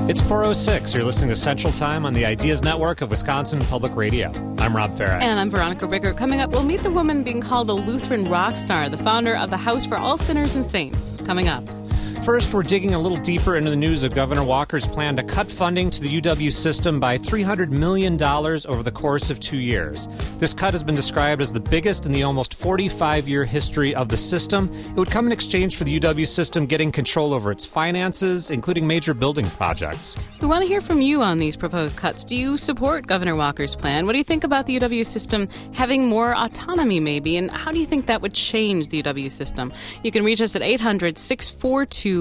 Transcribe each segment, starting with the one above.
It's 4:06. You're listening to Central Time on the Ideas Network of Wisconsin Public Radio. I'm Rob Farah. And I'm Veronica Ricker. Coming up, we'll meet the woman being called a Lutheran rock star, the founder of the House for All Sinners and Saints. Coming up. First, we're digging a little deeper into the news of Governor Walker's plan to cut funding to the UW system by $300 million over the course of 2 years. This cut has been described as the biggest in the almost 45-year history of the system. It would come in exchange for the UW system getting control over its finances, including major building projects. We want to hear from you on these proposed cuts. Do you support Governor Walker's plan? What do you think about the UW system having more autonomy, maybe? And how do you think that would change the UW system? You can reach us at 800-642-1234,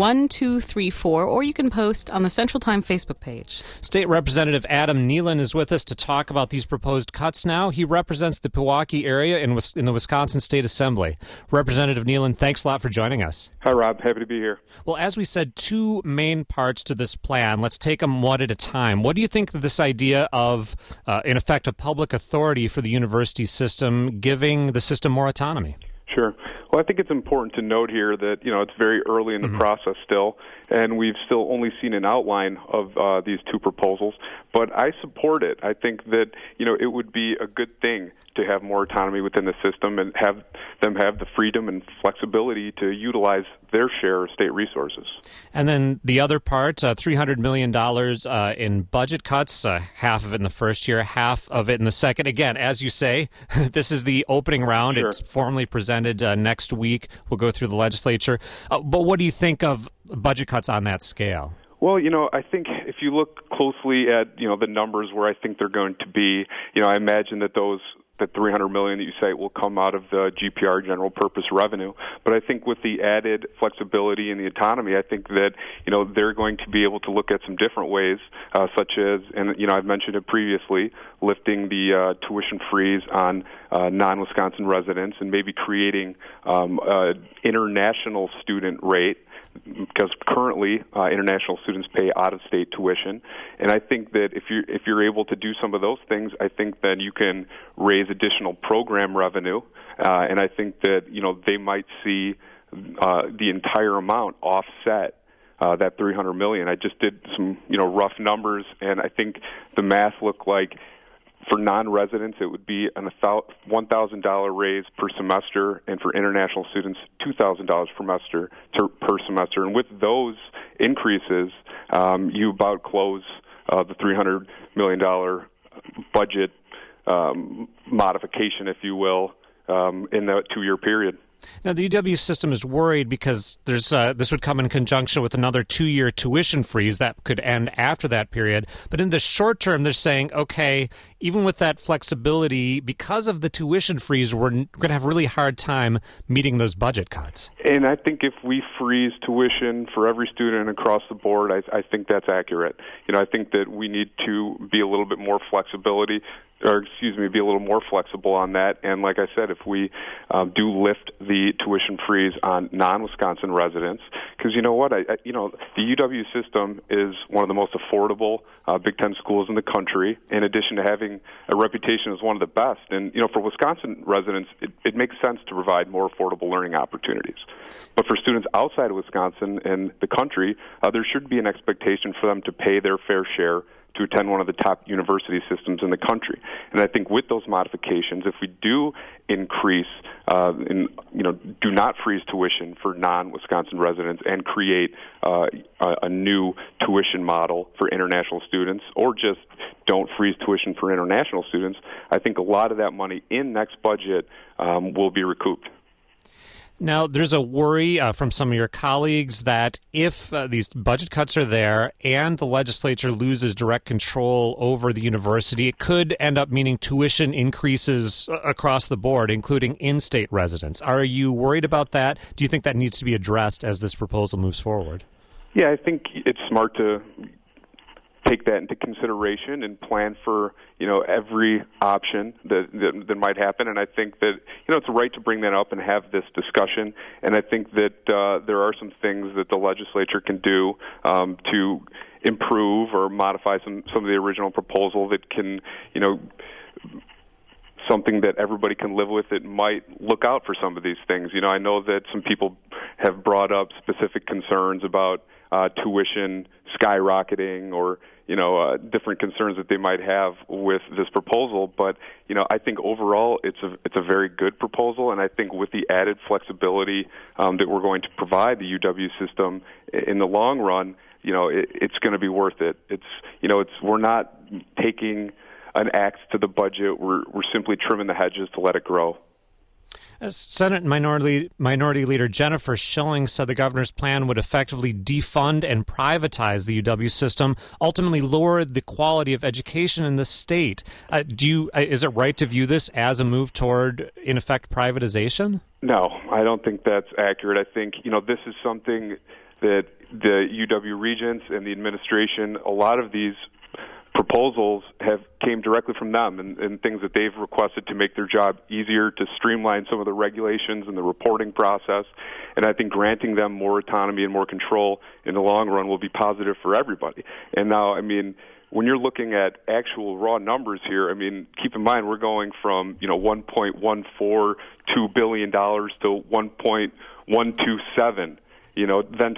or you can post on the Central Time Facebook page. State Representative Adam Nealon is with us to talk about these proposed cuts now. He represents the Pewaukee area in the Wisconsin State Assembly. Representative Nealon, thanks a lot for joining us. Hi, Rob. Happy to be here. Well, as we said, two main parts to this plan. Let's take them one at a time. What do you think of this idea of, in effect, a public authority for the university system, giving the system more autonomy? Sure. Well, I think it's important to note here that, it's very early in the process still, and we've still only seen an outline of these two proposals, but I support it. I think that, it would be a good thing to have more autonomy within the system and have them have the freedom and flexibility to utilize their share of state resources. And then the other part, $300 million in budget cuts, half of it in the first year, half of it in the second. Again, as you say, this is the opening round. Sure. It's formally presented next week. We'll go through the legislature. But what do you think of budget cuts on that scale? Well, I think if you look closely at, the numbers where I think they're going to be, I imagine that that $300 million that you cite will come out of the GPR, general purpose revenue. But I think with the added flexibility and the autonomy, I think that, they're going to be able to look at some different ways, such as, and, I've mentioned it previously, lifting the tuition freeze on non-Wisconsin residents and maybe creating an international student rate, because currently international students pay out-of-state tuition, and I think that if you're able to do some of those things, I think that you can raise additional program revenue, and I think that they might see the entire amount offset that $300 million. I just did some rough numbers, and I think the math looked like, for non-residents, it would be a $1,000 raise per semester, and for international students, $2,000 per semester. And with those increases, you about close the $300 million budget modification, if you will, in that 2-year period. Now, the UW system is worried because this would come in conjunction with another 2-year tuition freeze that could end after that period. But in the short term, they're saying, okay, even with that flexibility, because of the tuition freeze, we're going to have a really hard time meeting those budget cuts. And I think if we freeze tuition for every student across the board, I think that's accurate. I think that we need to be a little bit more be a little more flexible on that. And like I said, if we do lift the tuition freeze on non-Wisconsin residents, because you know what, the UW system is one of the most affordable Big Ten schools in the country, in addition to having a reputation as one of the best. And, for Wisconsin residents, it makes sense to provide more affordable learning opportunities. But for students outside of Wisconsin and the country, there should be an expectation for them to pay their fair share to attend one of the top university systems in the country. And I think with those modifications, if we do increase, do not freeze tuition for non-Wisconsin residents and create a new tuition model for international students, or just don't freeze tuition for international students, I think a lot of that money in next budget will be recouped. Now, there's a worry from some of your colleagues that if these budget cuts are there and the legislature loses direct control over the university, it could end up meaning tuition increases across the board, including in-state residents. Are you worried about that? Do you think that needs to be addressed as this proposal moves forward? Yeah, I think it's smart to take that into consideration and plan for every option that might happen. And I think that it's right to bring that up and have this discussion. And I think that there are some things that the legislature can do to improve or modify some of the original proposal that can something that everybody can live with. It might look out for some of these things. I know that some people have brought up specific concerns about tuition skyrocketing or different concerns that they might have with this proposal. But I think overall it's a very good proposal, and I think with the added flexibility that we're going to provide the UW system in the long run, it's going to be worth it. We're not taking an axe to the budget. We're simply trimming the hedges to let it grow. Senate Minority Leader Jennifer Schilling said the governor's plan would effectively defund and privatize the UW system, ultimately lower the quality of education in the state. Is it right to view this as a move toward, in effect, privatization? No, I don't think that's accurate. I think, this is something that the UW regents and the administration, a lot of these proposals came directly from them and things that they've requested to make their job easier, to streamline some of the regulations and the reporting process. And I think granting them more autonomy and more control in the long run will be positive for everybody. And now, when you're looking at actual raw numbers here, keep in mind we're going from $1.142 billion to $1.127. Then to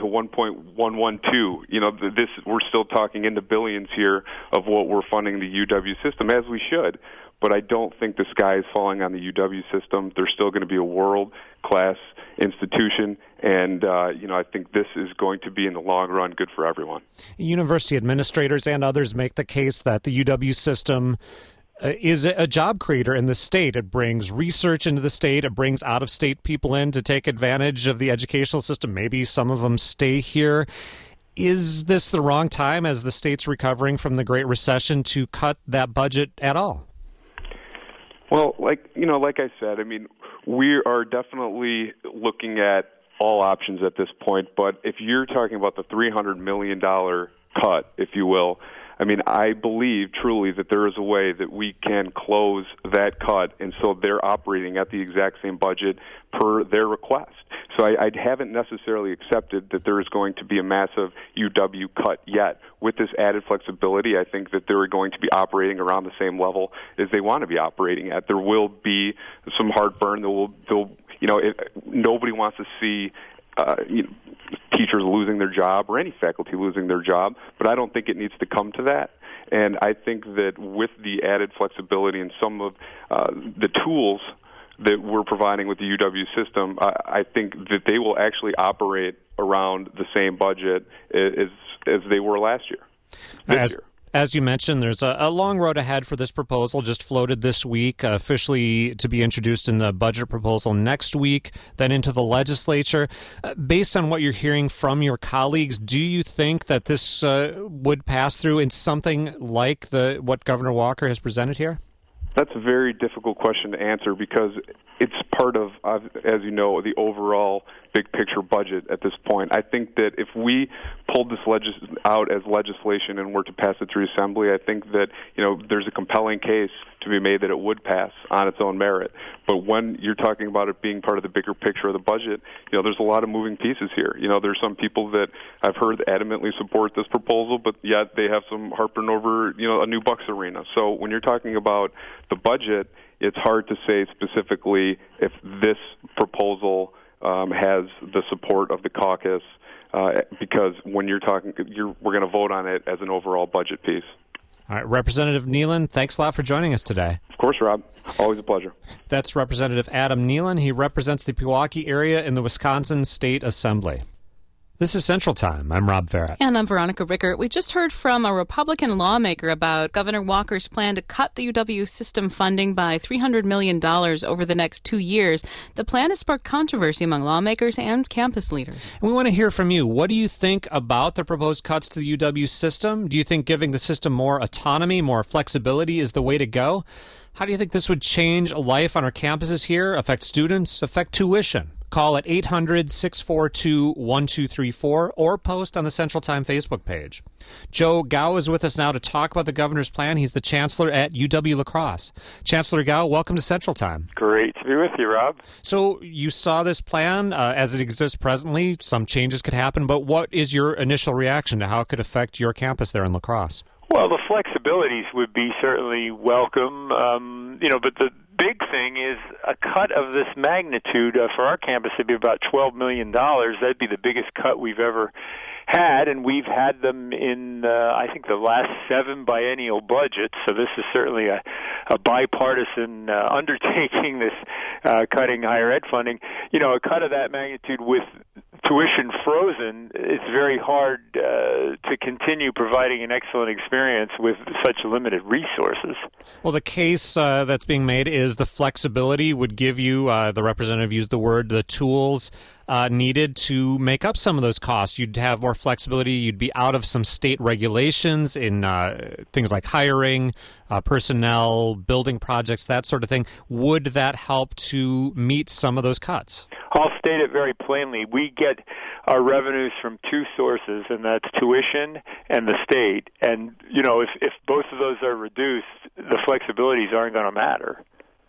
1.112. We're still talking in the billions here of what we're funding the UW system, as we should. But I don't think the sky is falling on the UW system. They're still going to be a world-class institution, and I think this is going to be, in the long run, good for everyone. University administrators and others make the case that the UW system is a job creator in the state. It brings research into the state. It brings out-of-state people in to take advantage of the educational system. Maybe some of them stay here. Is this the wrong time, as the state's recovering from the Great Recession, to cut that budget at all? Well, like I said, we are definitely looking at all options at this point. But if you're talking about the $300 million cut, if you will, I believe truly that there is a way that we can close that cut, and so they're operating at the exact same budget per their request. So I haven't necessarily accepted that there is going to be a massive UW cut yet. With this added flexibility, I think that they're going to be operating around the same level as they want to be operating at. There will be some heartburn. Nobody wants to see teachers losing their job or any faculty losing their job, but I don't think it needs to come to that. And I think that with the added flexibility and some of the tools that we're providing with the UW system, I think that they will actually operate around the same budget as they were last year. This year. As you mentioned, there's a long road ahead for this proposal, just floated this week, officially to be introduced in the budget proposal next week, then into the legislature. Based on what you're hearing from your colleagues, do you think that this would pass through in something like what Governor Walker has presented here? That's a very difficult question to answer because it's part of, as you know, the overall big picture budget at this point. I think that if we pulled this out as legislation and were to pass it through Assembly, I think that there's a compelling case to be made that it would pass on its own merit. But when you're talking about it being part of the bigger picture of the budget, there's a lot of moving pieces here. There's some people that I've heard adamantly support this proposal, but yet they have some heartburn over a new Bucks arena. So when you're talking about the budget, it's hard to say specifically if this proposal has the support of the caucus because when you're talking, we're going to vote on it as an overall budget piece. All right, Representative Nealon, thanks a lot for joining us today. Of course, Rob. Always a pleasure. That's Representative Adam Nealon. He represents the Pewaukee area in the Wisconsin State Assembly. This is Central Time. I'm Rob Farrett. And I'm Veronica Rickert. We just heard from a Republican lawmaker about Governor Walker's plan to cut the UW system funding by $300 million over the next 2 years. The plan has sparked controversy among lawmakers and campus leaders. We want to hear from you. What do you think about the proposed cuts to the UW system? Do you think giving the system more autonomy, more flexibility is the way to go? How do you think this would change life on our campuses here, affect students, affect tuition? Call at 800-642-1234 or post on the Central Time Facebook page. Joe Gao is with us now to talk about the governor's plan. He's the chancellor at UW La Crosse. Chancellor Gao, welcome to Central Time. Great to be with you, Rob. So you saw this plan as it exists presently. Some changes could happen, but what is your initial reaction to how it could affect your campus there in La Crosse? Well, the flexibilities would be certainly welcome, but the big thing is a cut of this magnitude for our campus would be about $12 million. That'd be the biggest cut we've ever had, and we've had them in, I think, the last 7 biennial budgets. So this is certainly a bipartisan undertaking, this cutting higher ed funding. You know, a cut of that magnitude with tuition frozen, it's very hard to continue providing an excellent experience with such limited resources. Well, the case that's being made is the flexibility would give you, the representative used the word, the tools needed to make up some of those costs. You'd have more flexibility. You'd be out of some state regulations in things like hiring, personnel, building projects, that sort of thing. Would that help to meet some of those cuts? I'll state it very plainly. We get our revenues from 2 sources, and that's tuition and the state. And, you know, if both of those are reduced, the flexibilities aren't going to matter.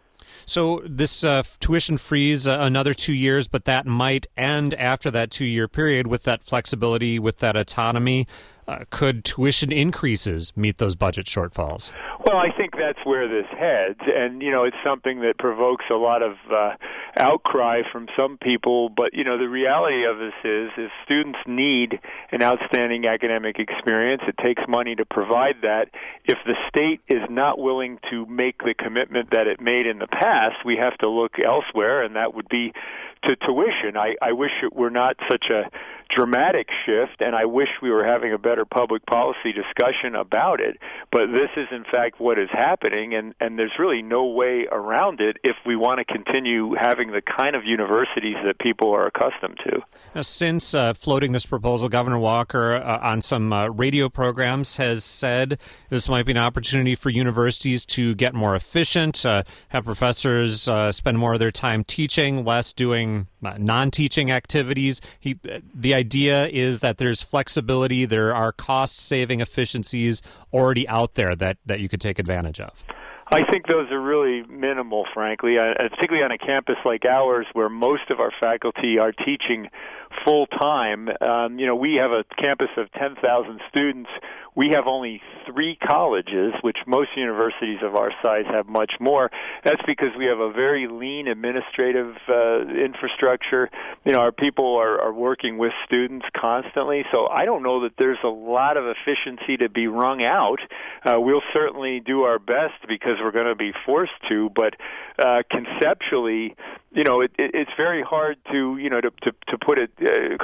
So this tuition freeze another 2 years, but that might end after that 2-year period with that flexibility, with that autonomy. Could tuition increases meet those budget shortfalls? Well, I think that's where this heads, and, you know, it's something that provokes a lot of outcry from some people, but, you know, the reality of this is students need an outstanding academic experience. It takes money to provide that. If the state is not willing to make the commitment that it made in the past, we have to look elsewhere, and that would be to tuition. I wish it were not such a dramatic shift, and I wish we were having a better public policy discussion about it. But this is, in fact, what is happening, and there's really no way around it if we want to continue having the kind of universities that people are accustomed to. Now, since floating this proposal, Governor Walker, on some radio programs, has said this might be an opportunity for universities to get more efficient, have professors spend more of their time teaching, less doing non-teaching activities. The idea is that there's flexibility, there are cost-saving efficiencies already out there that you could take advantage of. I think those are really minimal, frankly, particularly on a campus like ours where most of our faculty are teaching full-time. You know, we have a campus of 10,000 students. We have only 3 colleges, which most universities of our size have much more. That's because we have a very lean administrative infrastructure. You know, our people are working with students constantly, so I don't know that there's a lot of efficiency to be wrung out. We'll certainly do our best because we're going to be forced to, but conceptually, you know, it's very hard to, you know, to put it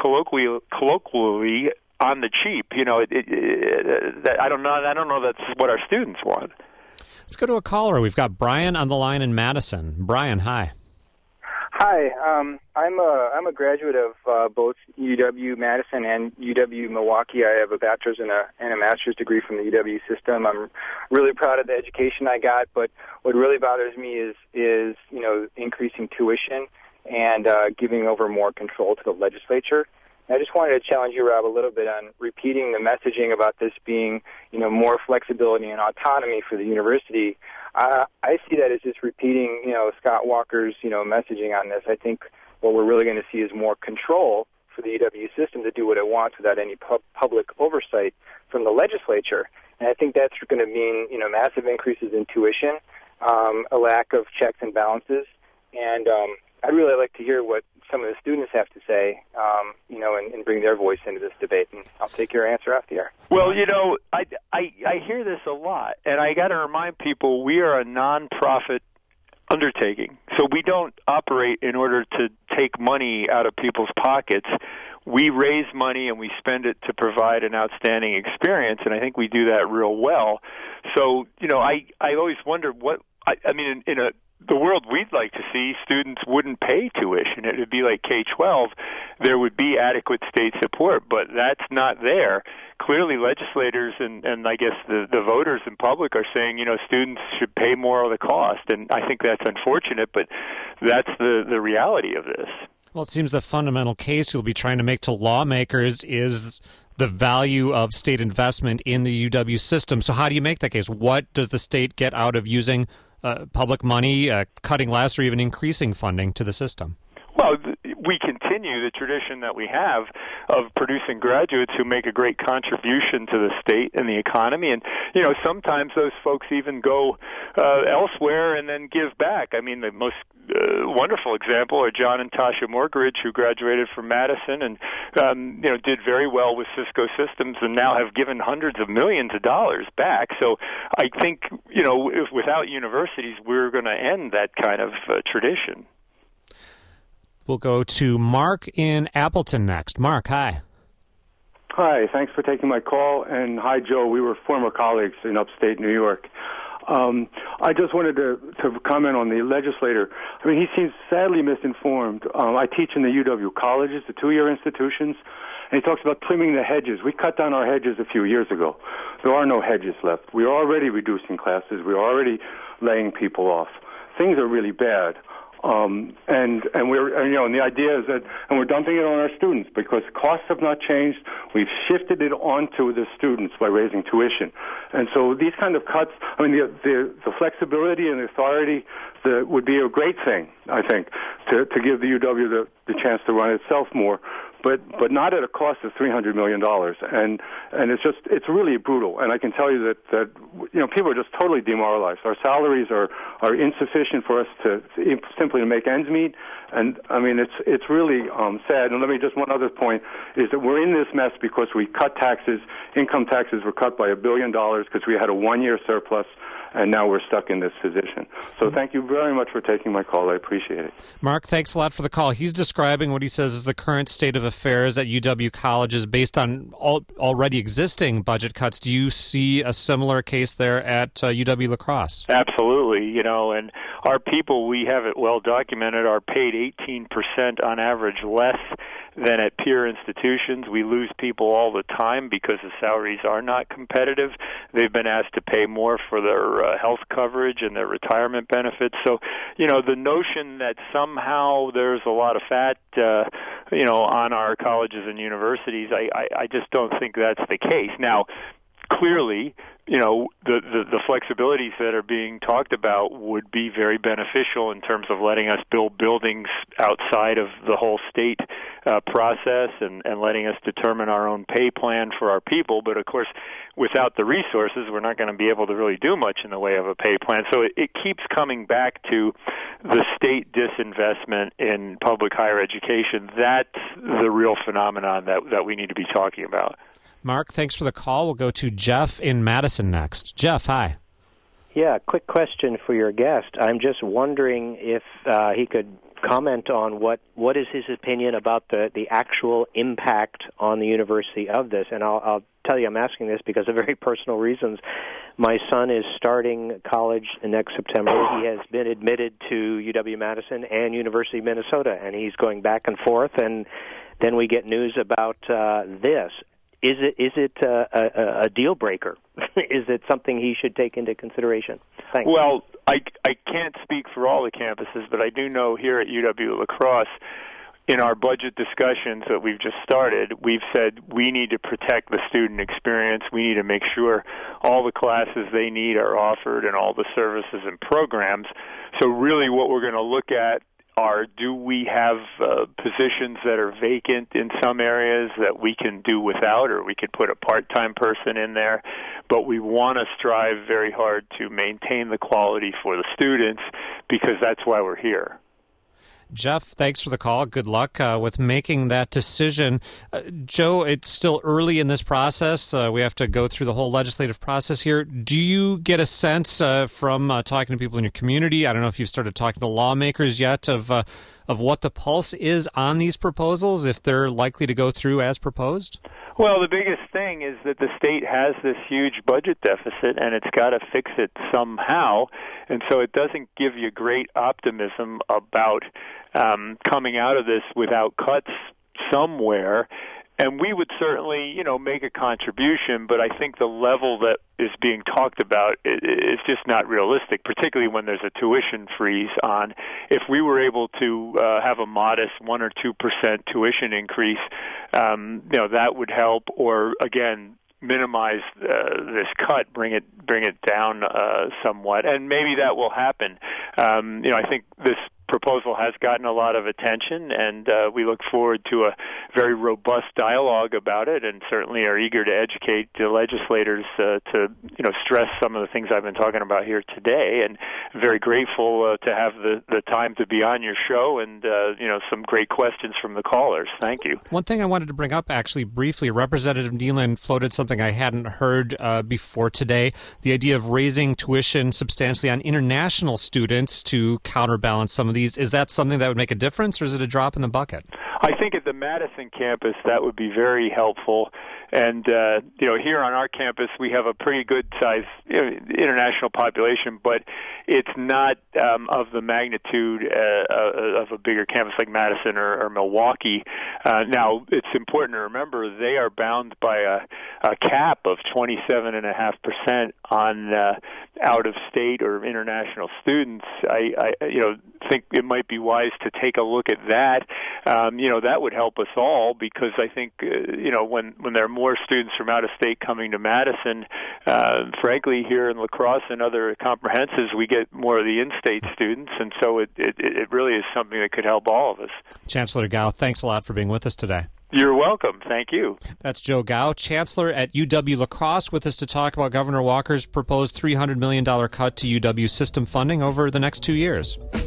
colloquially on the cheap. You know, I don't know that's what our students want. Let's go to a caller. We've got Brian on the line in Madison. Brian, hi. Hi, I'm a graduate of both UW-Madison and UW-Milwaukee. I have a bachelor's and a master's degree from the UW system. I'm really proud of the education I got, but what really bothers me is you know, increasing tuition and giving over more control to the legislature. I just wanted to challenge you, Rob, a little bit on repeating the messaging about this being, you know, more flexibility and autonomy for the university. I see that as just repeating, you know, Scott Walker's, you know, messaging on this. I think what we're really going to see is more control for the UW system to do what it wants without any public oversight from the legislature. And I think that's going to mean, you know, massive increases in tuition, a lack of checks and balances, and I'd really like to hear what some of the students have to say, you know, and bring their voice into this debate. And I'll take your answer off the air. Well, you know, I hear this a lot, and I got to remind people we are a nonprofit undertaking, so we don't operate in order to take money out of people's pockets. We raise money and we spend it to provide an outstanding experience, and I think we do that real well. So, you know, I always wonder what I mean in the world we'd like to see, students wouldn't pay tuition. It would be like K-12. There would be adequate state support, but that's not there. Clearly, legislators and I guess the voters in public are saying, you know, students should pay more of the cost, and I think that's unfortunate, but that's the reality of this. Well, it seems the fundamental case you'll be trying to make to lawmakers is the value of state investment in the UW system. So how do you make that case? What does the state get out of using public money, cutting less, or even increasing funding to the system? Well, we continue continue the tradition that we have of producing graduates who make a great contribution to the state and the economy. And, sometimes those folks even go elsewhere and then give back. I mean, the most wonderful example are John and Tasha Morgridge, who graduated from Madison and, did very well with Cisco Systems and now have given hundreds of millions of dollars back. So I think, if without universities, we're going to end that kind of tradition. We'll go to Mark in Appleton next. Mark, hi. Hi, thanks for taking my call. And hi, Joe. We were former colleagues in upstate New York. I just wanted to comment on the legislator. I mean, he seems sadly misinformed. I teach in the UW colleges, the two-year institutions, and he talks about trimming the hedges. We cut down our hedges a few years ago. There are no hedges left. We are already reducing classes. We're already laying people off. Things are really bad. And the idea is that, and we're dumping it on our students because costs have not changed. We've shifted it onto the students by raising tuition. And so these kind of cuts, I mean, the flexibility and the authority would be a great thing, I think, to give the UW the chance to run itself more. But not at a cost of $300 million, and it's really brutal. And I can tell you that people are just totally demoralized. Our salaries are insufficient for us to simply to make ends meet, and I mean it's really sad. And let me just one other point is that we're in this mess because we cut taxes. Income taxes were cut by $1 billion because we had a one-year surplus. And now we're stuck in this position. So thank you very much for taking my call. I appreciate it. Mark, thanks a lot for the call. He's describing what he says is the current state of affairs at UW colleges based on already existing budget cuts. Do you see a similar case there at UW La Crosse? Absolutely. And our people, we have it well documented, are paid 18% on average less than at peer institutions. We lose people all the time because the salaries are not competitive. They've been asked to pay more for their health coverage and their retirement benefits. So, the notion that somehow there's a lot of fat, on our colleges and universities, I just don't think that's the case. Now, clearly, the flexibilities that are being talked about would be very beneficial in terms of letting us build buildings outside of the whole state process and letting us determine our own pay plan for our people. But, of course, without the resources, we're not going to be able to really do much in the way of a pay plan. So it keeps coming back to the state disinvestment in public higher education. That's the real phenomenon that we need to be talking about. Mark, thanks for the call. We'll go to Jeff in Madison next. Jeff, hi. Yeah, quick question for your guest. I'm just wondering if he could comment on what is his opinion about the actual impact on the university of this. And I'll tell you, I'm asking this because of very personal reasons. My son is starting college next September. He has been admitted to UW-Madison and University of Minnesota, and he's going back and forth, and then we get news about this. Is it a deal breaker? Is it something he should take into consideration? Thanks. Well, I can't speak for all the campuses, but I do know here at UW La Crosse, in our budget discussions that we've just started, we've said we need to protect the student experience. We need to make sure all the classes they need are offered and all the services and programs. So really what we're going to look at are, do we have positions that are vacant in some areas that we can do without, or we could put a part-time person in there, but we want to strive very hard to maintain the quality for the students because that's why we're here. Jeff, thanks for the call. Good luck with making that decision. Joe, it's still early in this process. We have to go through the whole legislative process here. Do you get a sense from talking to people in your community, I don't know if you've started talking to lawmakers yet, of what the pulse is on these proposals, if they're likely to go through as proposed? Well, the biggest thing is that the state has this huge budget deficit, and it's got to fix it somehow. And so it doesn't give you great optimism about coming out of this without cuts somewhere. And we would certainly, make a contribution, but I think the level that is being talked about is just not realistic, particularly when there's a tuition freeze on. If we were able to have a modest 1 or 2% tuition increase, that would help, or, again, minimize this cut, bring it down somewhat, and maybe that will happen. I think this proposal has gotten a lot of attention, and we look forward to a very robust dialogue about it, and certainly are eager to educate the legislators to stress some of the things I've been talking about here today, and very grateful to have the time to be on your show, and some great questions from the callers. Thank you. One thing I wanted to bring up actually briefly, Representative Nealon floated something I hadn't heard before today, the idea of raising tuition substantially on international students to counterbalance some of these. Is that something that would make a difference, or is it a drop in the bucket? I think at the Madison campus that would be very helpful. And, here on our campus we have a pretty good-sized international population, but it's not of the magnitude of a bigger campus like Madison or Milwaukee. Now, it's important to remember they are bound by a cap of 27.5% on out-of-state or international students. I think it might be wise to take a look at that. That would help us all, because I think, when there are more students from out of state coming to Madison, frankly, here in La Crosse and other comprehensives, we get more of the in-state students, and so it really is something that could help all of us. Chancellor Gao, thanks a lot for being with us today. You're welcome. Thank you. That's Joe Gao, Chancellor at UW La Crosse, with us to talk about Governor Walker's proposed $300 million cut to UW system funding over the next 2 years.